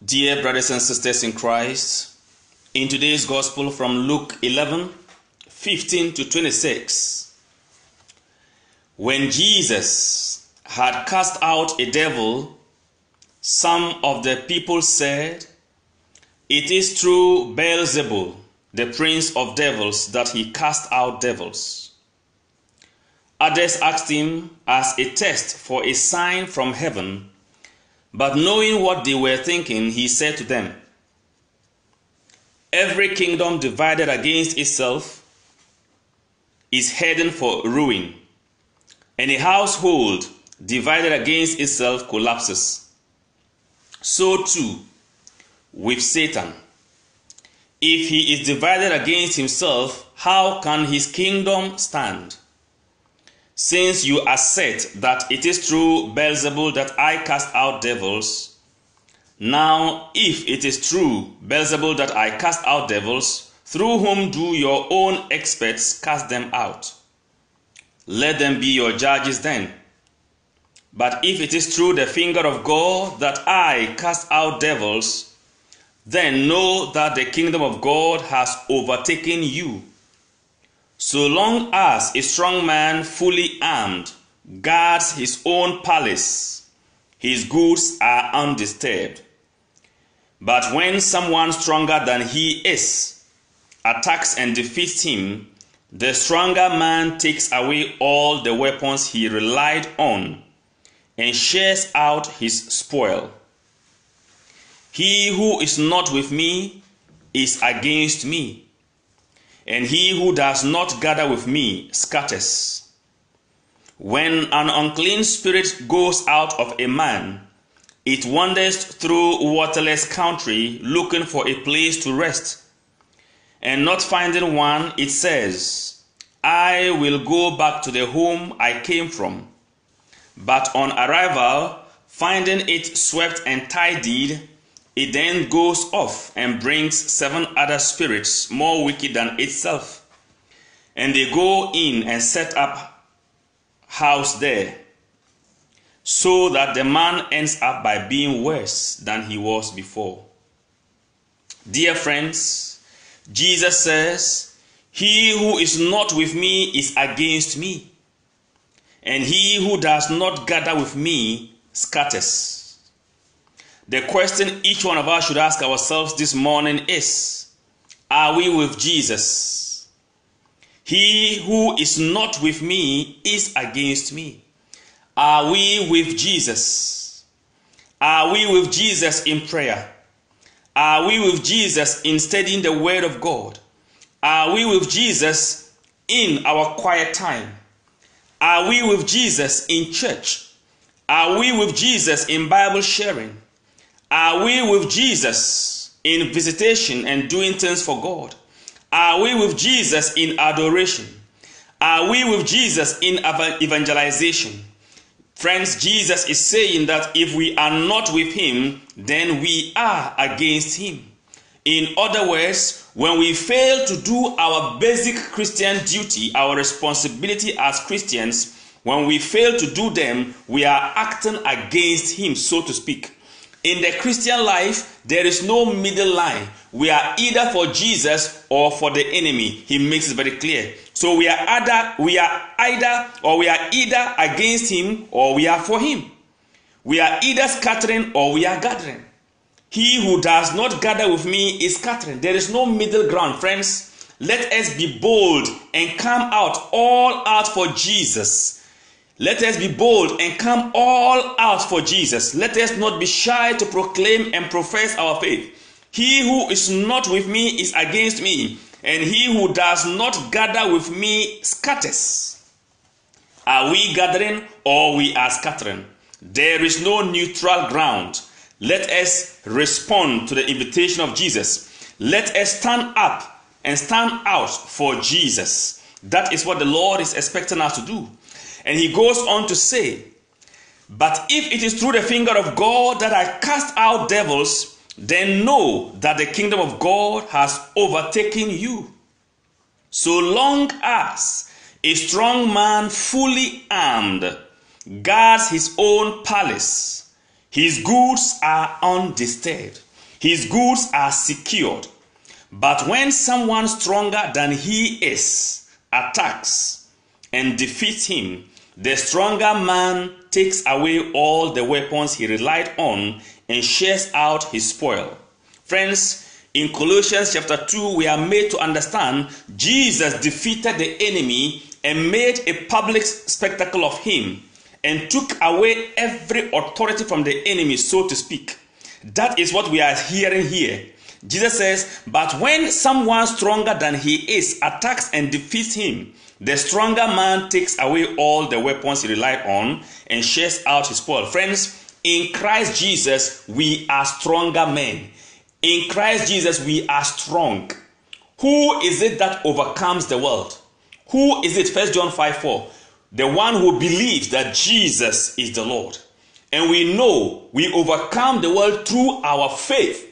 Dear brothers and sisters in Christ, in today's gospel from Luke 11:15 to 26, when Jesus had cast out a devil, some of the people said, "It is through Beelzebul, the prince of devils, that he cast out devils." Others asked him as a test for a sign from heaven, but knowing what they were thinking, he said to them, "Every kingdom divided against itself is heading for ruin, and a household divided against itself collapses. So too with Satan. If he is divided against himself, how can his kingdom stand? Since you assert that it is through Beelzebul that I cast out devils, now if it is through Beelzebul that I cast out devils, through whom do your own experts cast them out? Let them be your judges then. But if it is through the finger of God that I cast out devils, then know that the kingdom of God has overtaken you. So long as a strong man fully armed guards his own palace, his goods are undisturbed. But when someone stronger than he is attacks and defeats him, the stronger man takes away all the weapons he relied on and shares out his spoil. He who is not with me is against me, and he who does not gather with me scatters. When an unclean spirit goes out of a man, it wanders through waterless country looking for a place to rest, and not finding one, it says, "I will go back to the home I came from." But on arrival, finding it swept and tidied, it then goes off and brings 7 other spirits more wicked than itself, and they go in and set up house there, so that the man ends up by being worse than he was before. Dear friends, Jesus says, "He who is not with me is against me, and he who does not gather with me scatters." The question each one of us should ask ourselves this morning is, are we with Jesus? He who is not with me is against me. Are we with Jesus? Are we with Jesus in prayer? Are we with Jesus in studying the Word of God? Are we with Jesus in our quiet time? Are we with Jesus in church? Are we with Jesus in Bible sharing? Are we with Jesus in visitation and doing things for God? Are we with Jesus in adoration? Are we with Jesus in evangelization? Friends, Jesus is saying that if we are not with him, then we are against him. In other words, when we fail to do our basic Christian duty, our responsibility as Christians, when we fail to do them, we are acting against him, so to speak. In the Christian life, there is no middle line. We are either for Jesus or for the enemy. He makes it very clear. So we are either against him or we are for him. We are either scattering or we are gathering. He who does not gather with me is scattering. There is no middle ground, friends. Let us be bold and come out all out for Jesus. Let us be bold and come all out for Jesus. Let us not be shy to proclaim and profess our faith. He who is not with me is against me, and he who does not gather with me scatters. Are we gathering or we are scattering? There is no neutral ground. Let us respond to the invitation of Jesus. Let us stand up and stand out for Jesus. That is what the Lord is expecting us to do. And he goes on to say, "But if it is through the finger of God that I cast out devils, then know that the kingdom of God has overtaken you. So long as a strong man fully armed guards his own palace, his goods are undisturbed." His goods are secured. But when someone stronger than he is attacks and defeats him, the stronger man takes away all the weapons he relied on and shares out his spoil. Friends, in Colossians chapter 2, we are made to understand Jesus defeated the enemy and made a public spectacle of him and took away every authority from the enemy, so to speak. That is what we are hearing here. Jesus says, but when someone stronger than he is attacks and defeats him, the stronger man takes away all the weapons he relied on and shares out his spoil. Friends, in Christ Jesus, we are stronger men. In Christ Jesus, we are strong. Who is it that overcomes the world? Who is it? 1 John 5:4. The one who believes that Jesus is the Lord. And we know we overcome the world through our faith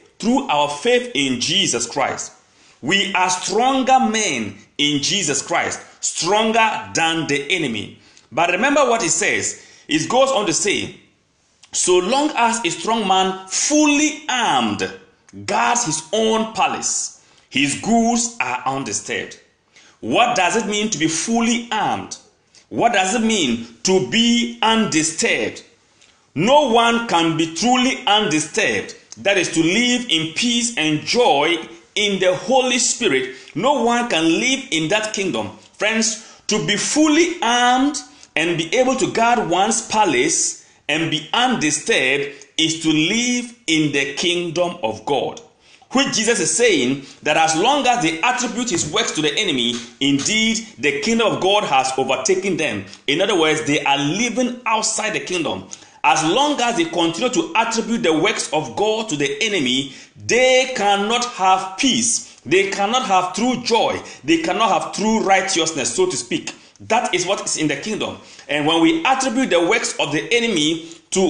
in Jesus Christ. We are stronger men in Jesus Christ, stronger than the enemy. But remember what it says. It goes on to say, so long as a strong man fully armed guards his own palace, his goods are undisturbed. What does it mean to be fully armed? What does it mean to be undisturbed? No one can be truly undisturbed. That is to live in peace and joy in the Holy Spirit. No one can live in that kingdom. Friends, to be fully armed and be able to guard one's palace and be undisturbed is to live in the kingdom of God. Which Jesus is saying that as long as they attribute his works to the enemy, indeed the kingdom of God has overtaken them. In other words, they are living outside the kingdom. As long as they continue to attribute the works of God to the enemy, they cannot have peace. They cannot have true joy. They cannot have true righteousness, so to speak. That is what is in the kingdom. And when we attribute the works of the enemy to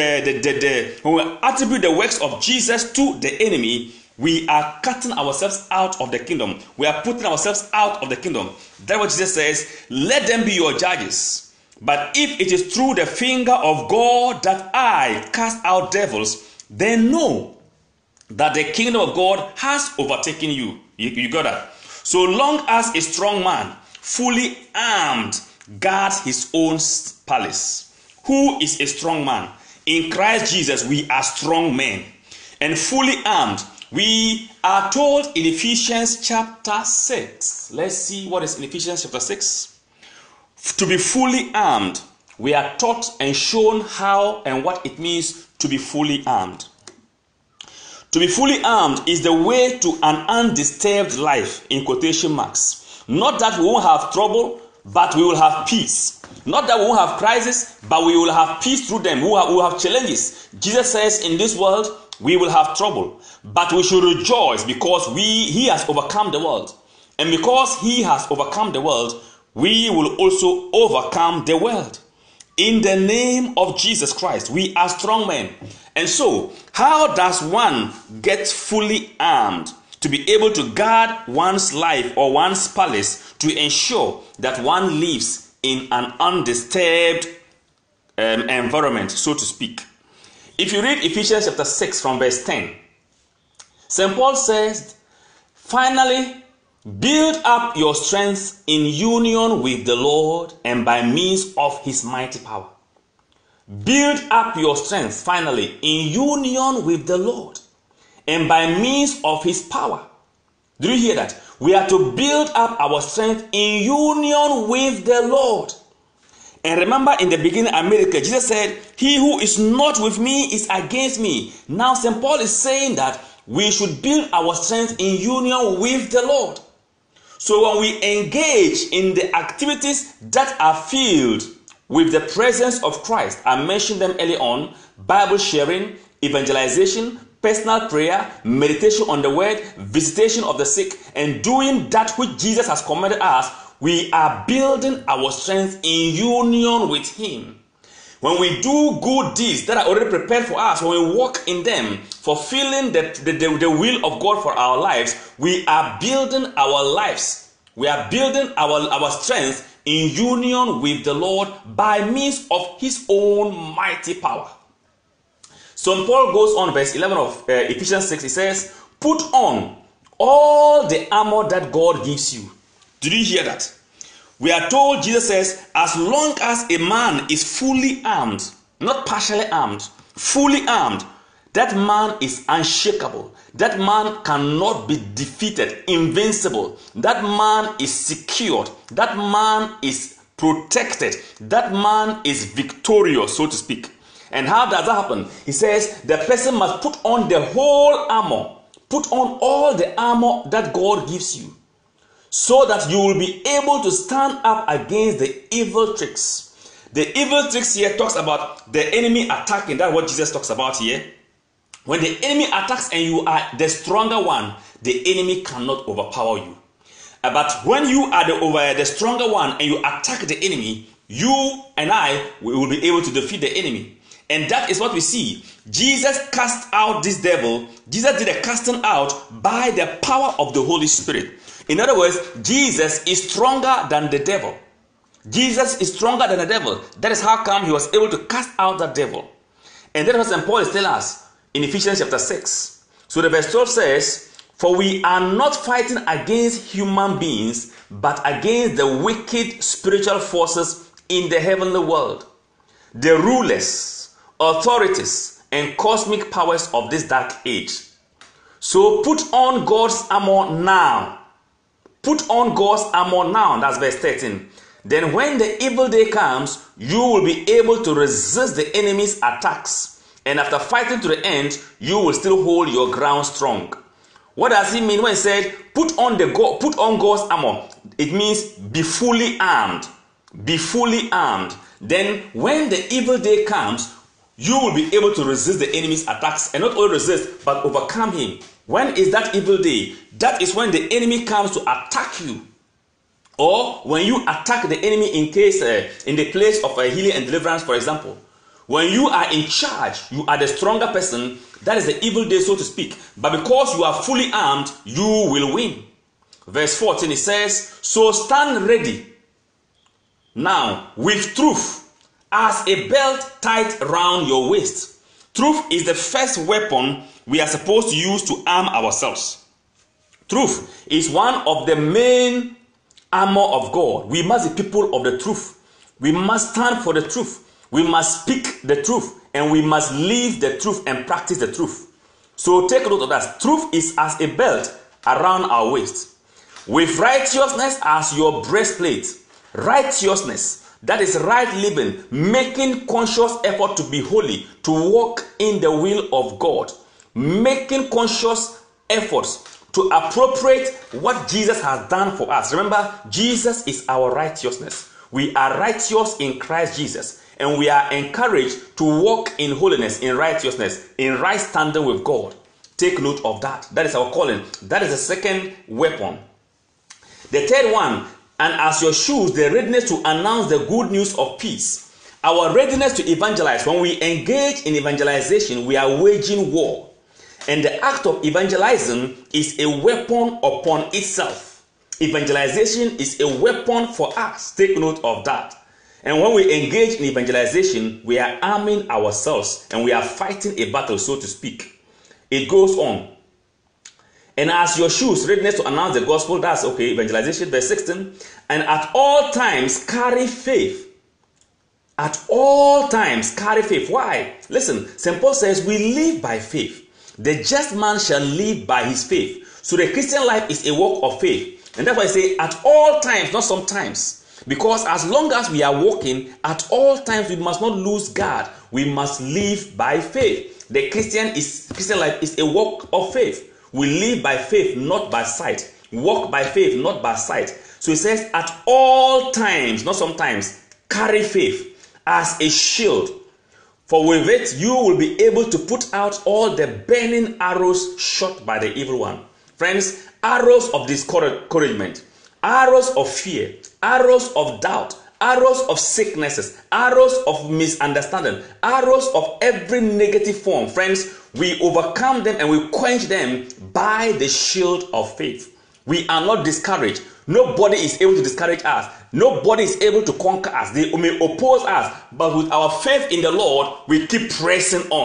when we attribute the works of Jesus to the enemy, we are cutting ourselves out of the kingdom. We are putting ourselves out of the kingdom. That's what Jesus says. Let them be your judges. But if it is through the finger of God that I cast out devils, then know that the kingdom of God has overtaken you. You got that? So long as a strong man, fully armed, guards his own palace. Who is a strong man? In Christ Jesus, we are strong men. And fully armed, we are told in Ephesians chapter 6. Let's see what is in Ephesians chapter 6. To be fully armed, we are taught and shown how and what it means to be fully armed. To be fully armed is the way to an undisturbed life, in quotation marks. Not that we won't have trouble, but we will have peace. Not that we won't have crisis, but we will have peace through them. We will have challenges. Jesus says in this world, we will have trouble, but we should rejoice because he has overcome the world. And because he has overcome the world, we will also overcome the world. In the name of Jesus Christ, we are strong men. And so, how does one get fully armed to be able to guard one's life or one's palace to ensure that one lives in an undisturbed environment, so to speak? If you read Ephesians chapter 6 from verse 10, St. Paul says, finally, build up your strength in union with the Lord and by means of his mighty power. Build up your strength, finally, in union with the Lord and by means of his power. Do you hear that? We are to build up our strength in union with the Lord. And remember in the beginning of America, Jesus said, he who is not with me is against me. Now St. Paul is saying that we should build our strength in union with the Lord. So when we engage in the activities that are filled with the presence of Christ, I mentioned them early on: Bible sharing, evangelization, personal prayer, meditation on the word, visitation of the sick, and doing that which Jesus has commanded us, we are building our strength in union with him. When we do good deeds that are already prepared for us, when we walk in them, fulfilling the will of God for our lives, we are building our lives. We are building our strength in union with the Lord by means of his own mighty power. So So Paul goes on, verse 11 of Ephesians 6, he says, put on all the armor that God gives you. Did you hear that? We are told, Jesus says, as long as a man is fully armed, not partially armed, fully armed, that man is unshakable. That man cannot be defeated, invincible. That man is secured. That man is protected. That man is victorious, so to speak. And how does that happen? He says the person must put on the whole armor. Put on all the armor that God gives you, so that you will be able to stand up against the evil tricks. The evil tricks here talks about the enemy attacking. That's what Jesus talks about here. When the enemy attacks and you are the stronger one, the enemy cannot overpower you. But when you are the stronger one and you attack the enemy, you and I will be able to defeat the enemy. And that is what we see. Jesus cast out this devil. Jesus did a casting out by the power of the Holy Spirit. In other words, Jesus is stronger than the devil. Jesus is stronger than the devil. That is how come he was able to cast out that devil. And that is what St. Paul is telling us in Ephesians chapter 6. So the verse 12 says, for we are not fighting against human beings, but against the wicked spiritual forces in the heavenly world, the rulers, authorities, and cosmic powers of this dark age. So put on God's armor now. Put on God's armor now. That's verse 13. Then when the evil day comes, you will be able to resist the enemy's attacks. And after fighting to the end, you will still hold your ground strong. What does it mean when he said, put on God's armor? It means be fully armed. Be fully armed. Then when the evil day comes, you will be able to resist the enemy's attacks. And not only resist, but overcome him. When is that evil day? That is when the enemy comes to attack you. Or when you attack the enemy in the place of healing and deliverance, for example. When you are in charge, you are the stronger person. That is the evil day, so to speak. But because you are fully armed, you will win. Verse 14, it says, so stand ready now with truth as a belt tied around your waist. Truth is the first weapon we are supposed to use to arm ourselves. Truth is one of the main armor of God. We must be people of the truth. We must stand for the truth. We must speak the truth, and we must live the truth and practice the truth. So take note of that. Truth is as a belt around our waist, with righteousness as your breastplate. Righteousness, that is right living, making conscious effort to be holy, to walk in the will of God, making conscious efforts to appropriate what Jesus has done for us. Remember, Jesus is our righteousness. We are righteous in Christ Jesus. And we are encouraged to walk in holiness, in righteousness, in right standing with God. Take note of that. That is our calling. That is the second weapon. The third one, and as your shoes, the readiness to announce the good news of peace. Our readiness to evangelize. When we engage in evangelization, we are waging war. And the act of evangelizing is a weapon upon itself. Evangelization is a weapon for us. Take note of that. And when we engage in evangelization, we are arming ourselves and we are fighting a battle, so to speak. It goes on. And as your shoes, readiness to announce the gospel, that's okay, evangelization, verse 16. And at all times, carry faith. At all times, carry faith. Why? Listen, St. Paul says we live by faith. The just man shall live by his faith. So the Christian life is a walk of faith. And that's why I say at all times, not sometimes. Because as long as we are walking, at all times we must not lose God. We must live by faith. The Christian life is a walk of faith. We live by faith, not by sight. Walk by faith, not by sight. So it says, at all times, not sometimes, carry faith as a shield. For with it, you will be able to put out all the burning arrows shot by the evil one. Friends, arrows of discouragement, arrows of fear, arrows of doubt, arrows of sicknesses, arrows of misunderstanding, arrows of every negative form. Friends, we overcome them and we quench them by the shield of faith. We are not discouraged. Nobody is able to discourage us. Nobody is able to conquer us. They may oppose us, but with our faith in the Lord, we keep pressing on.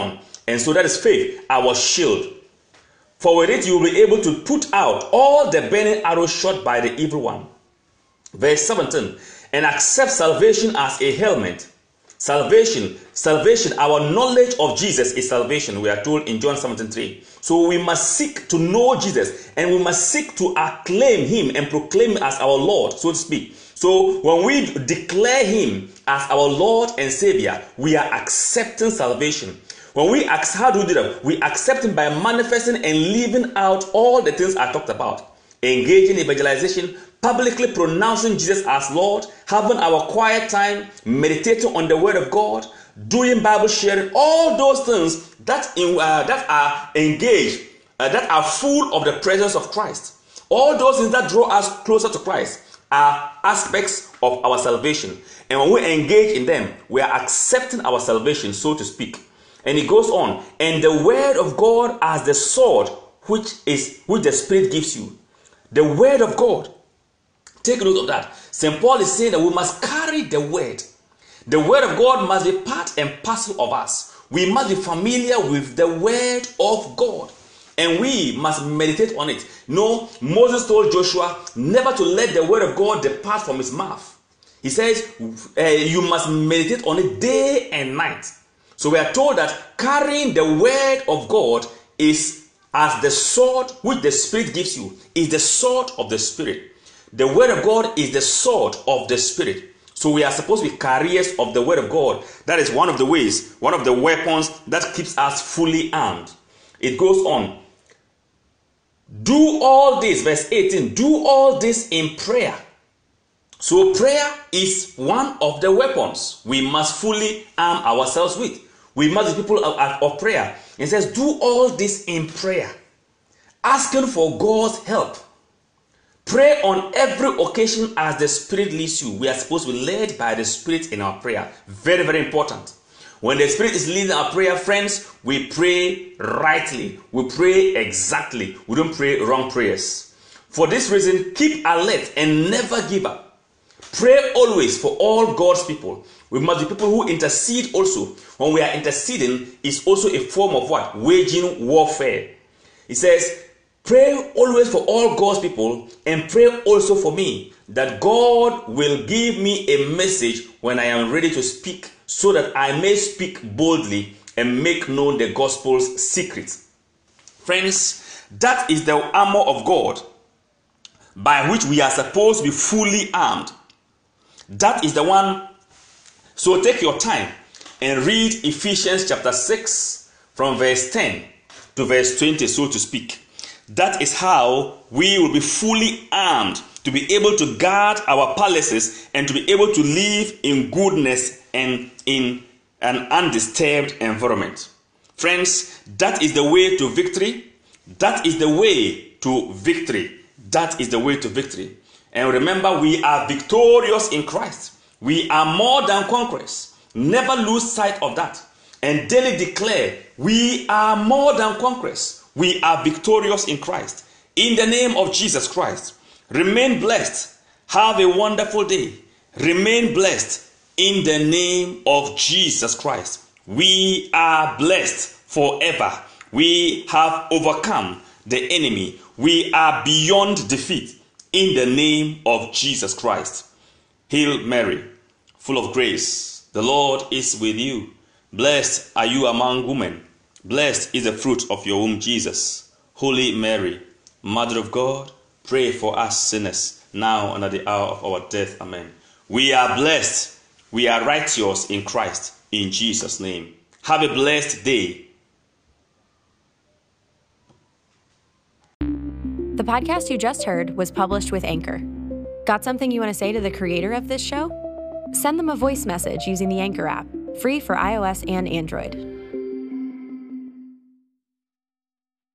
And so that is faith, our shield. For with it you will be able to put out all the burning arrows shot by the evil one. Verse 17, and accept salvation as a helmet. Salvation, our knowledge of Jesus is salvation, we are told in John 17:3. So we must seek to know Jesus, and we must seek to acclaim him and proclaim him as our Lord, so to speak. So when we declare him as our Lord and Savior, we are accepting salvation. When we ask, how do we do that? We accept him by manifesting and living out all the things I talked about. Engaging in evangelization, publicly pronouncing Jesus as Lord, having our quiet time, meditating on the Word of God, doing Bible sharing, all those things that are engaged, that are full of the presence of Christ. All those things that draw us closer to Christ are aspects of our salvation. And when we engage in them, we are accepting our salvation, so to speak. And it goes on, and the Word of God as the sword which the Spirit gives you. The Word of God. Take note of that. St. Paul is saying that we must carry the Word. The Word of God must be part and parcel of us. We must be familiar with the Word of God. And we must meditate on it. No, Moses told Joshua never to let the Word of God depart from his mouth. He says you must meditate on it day and night. So we are told that carrying the Word of God is as the sword which the Spirit gives you, is the sword of the Spirit. The Word of God is the sword of the Spirit. So we are supposed to be carriers of the Word of God. That is one of the ways, one of the weapons that keeps us fully armed. It goes on. Do all this, verse 18, do all this in prayer. So prayer is one of the weapons we must fully arm ourselves with. We must be people of prayer. It says, do all this in prayer, asking for God's help. Pray on every occasion as the Spirit leads you. We are supposed to be led by the Spirit in our prayer. Very, very important. When the Spirit is leading our prayer, friends, we pray rightly. We pray exactly. We don't pray wrong prayers. For this reason, keep alert and never give up. Pray always for all God's people. We must be people who intercede also. When we are interceding, it's also a form of what? Waging warfare. It says, pray always for all God's people and pray also for me, that God will give me a message when I am ready to speak, so that I may speak boldly and make known the gospel's secrets. Friends, that is the armor of God by which we are supposed to be fully armed. That is the one. So take your time and read Ephesians chapter 6 from verse 10 to verse 20, so to speak. That is how we will be fully armed to be able to guard our palaces and to be able to live in goodness and in an undisturbed environment. Friends, that is the way to victory. That is the way to victory. That is the way to victory. And remember, we are victorious in Christ. We are more than conquerors. Never lose sight of that. And daily declare, we are more than conquerors. We are victorious in Christ. In the name of Jesus Christ. Remain blessed. Have a wonderful day. Remain blessed in the name of Jesus Christ. We are blessed forever. We have overcome the enemy. We are beyond defeat in the name of Jesus Christ. Hail Mary, full of grace, the Lord is with you. Blessed are you among women. Blessed is the fruit of your womb, Jesus. Holy Mary, Mother of God, pray for us sinners, now and at the hour of our death. Amen. We are blessed. We are righteous in Christ. In Jesus' name. Have a blessed day. The podcast you just heard was published with Anchor. Got something you want to say to the creator of this show? Send them a voice message using the Anchor app, free for iOS and Android.